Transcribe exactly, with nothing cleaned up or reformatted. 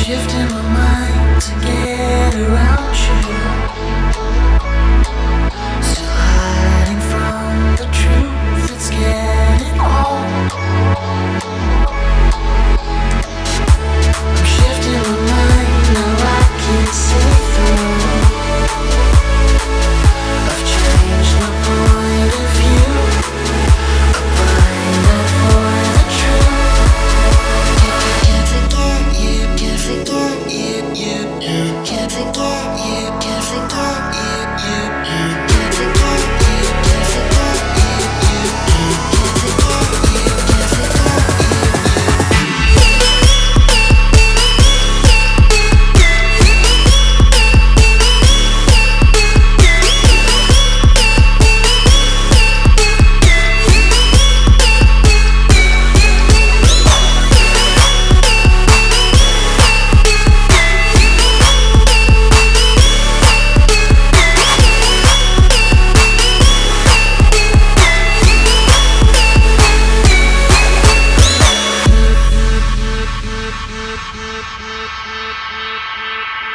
shifting my mind to get around you. Still hiding from the truth, it's getting old. I'm shifting my mind, now I can't see through. I've changed my point of view. I blind eye for the truth. Can't forget you, can't forget you, you, you. Can't forget you, can't forget you, you, you. Can't forget you, can't forget you, you, you. Can't forget you, can't forget you.